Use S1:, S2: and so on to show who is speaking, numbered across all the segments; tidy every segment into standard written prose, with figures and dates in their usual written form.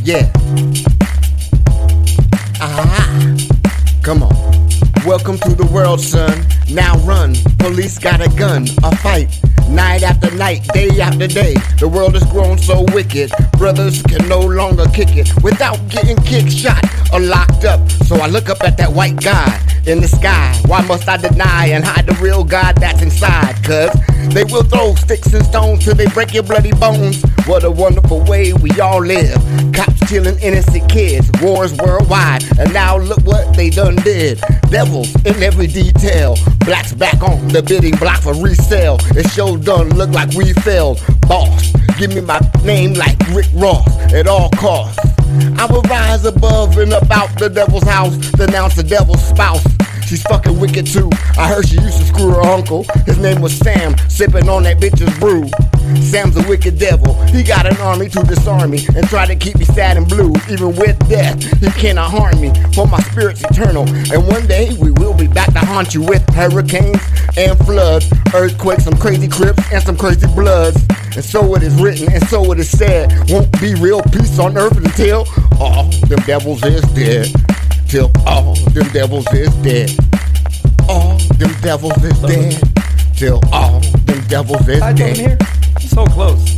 S1: Yeah. Come on. Welcome to the world, son. Now run. Police got a gun. A fight. Night after night, day after day. The world has grown so wicked. Brothers can no longer kick it without getting kicked, shot, or locked up. So I look up at that white God in the sky. Why must I deny and hide the real God that's inside? Cause they will throw sticks and stones till they break your bloody bones. What a wonderful way we all live. Cops killing innocent kids, wars worldwide, and now look what they done did. Devils in every detail. Blacks back on the bidding block for resale. It sure done look like we failed. Boss, give me my name like Rick Ross at all costs. I will rise above and about the devil's house, denounce the devil's spouse. She's fucking wicked too. I heard she used to screw her uncle. His name was Sam, sipping on that bitch's brew. Sam's a wicked devil. He got an army to disarm me and try to keep me sad and blue. Even with death, he cannot harm me, for my spirit's eternal. And one day we will be back to haunt you with hurricanes and floods, earthquakes, some crazy crips, and some crazy bloods. And so it is written, and so it is said. Won't be real peace on earth until all them devils is dead. Till all them devils is dead. All them devils is dead. Till all them devils is dead.
S2: So close.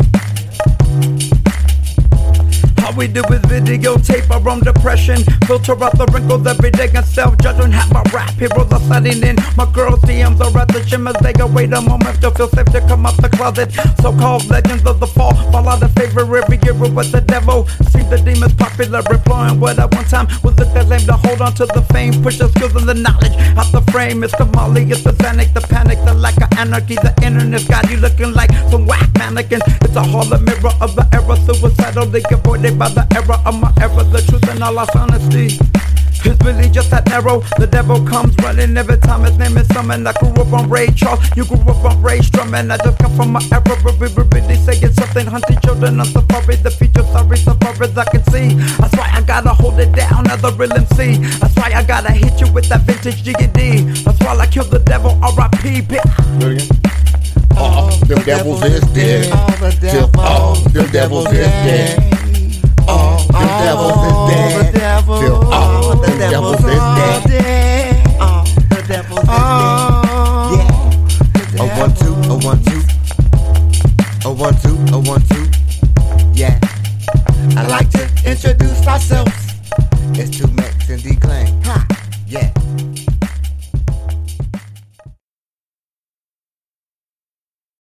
S2: How we do with videotape our own depression. Filter out the wrinkles every day and self-judgment. Have my rap heroes are setting in. My girls' DMs are at the gym as they await a moment to feel safe to come out the closet. So-called legends of the fall fall out of favor every year with the devil. See the demons popular, employing what at one time was the claim to hold on to the fame. Push the skills and the knowledge out the frame. It's the Molly, it's the Xanax, the panic, the lack of anarchy. The internet's got you looking like some whack mannequins. It's a holo mirror of the era, suicidal, they avoided by the error of my error. The truth in all our honesty is really just that narrow. The devil comes running every time his name is summoned. I grew up on Ray Charles, you grew up on Ray Strumman. I just come from my era, really saying something. Hunting children on safari, the future sorry, so far as I can see. That's why I gotta hold it down as a real MC. That's why I gotta hit you with that vintage G&D. That's why I kill the devil, R.I.P.
S1: All them devils is dead. Till all them devils is dead. All them devils is dead. Till all them devils is dead.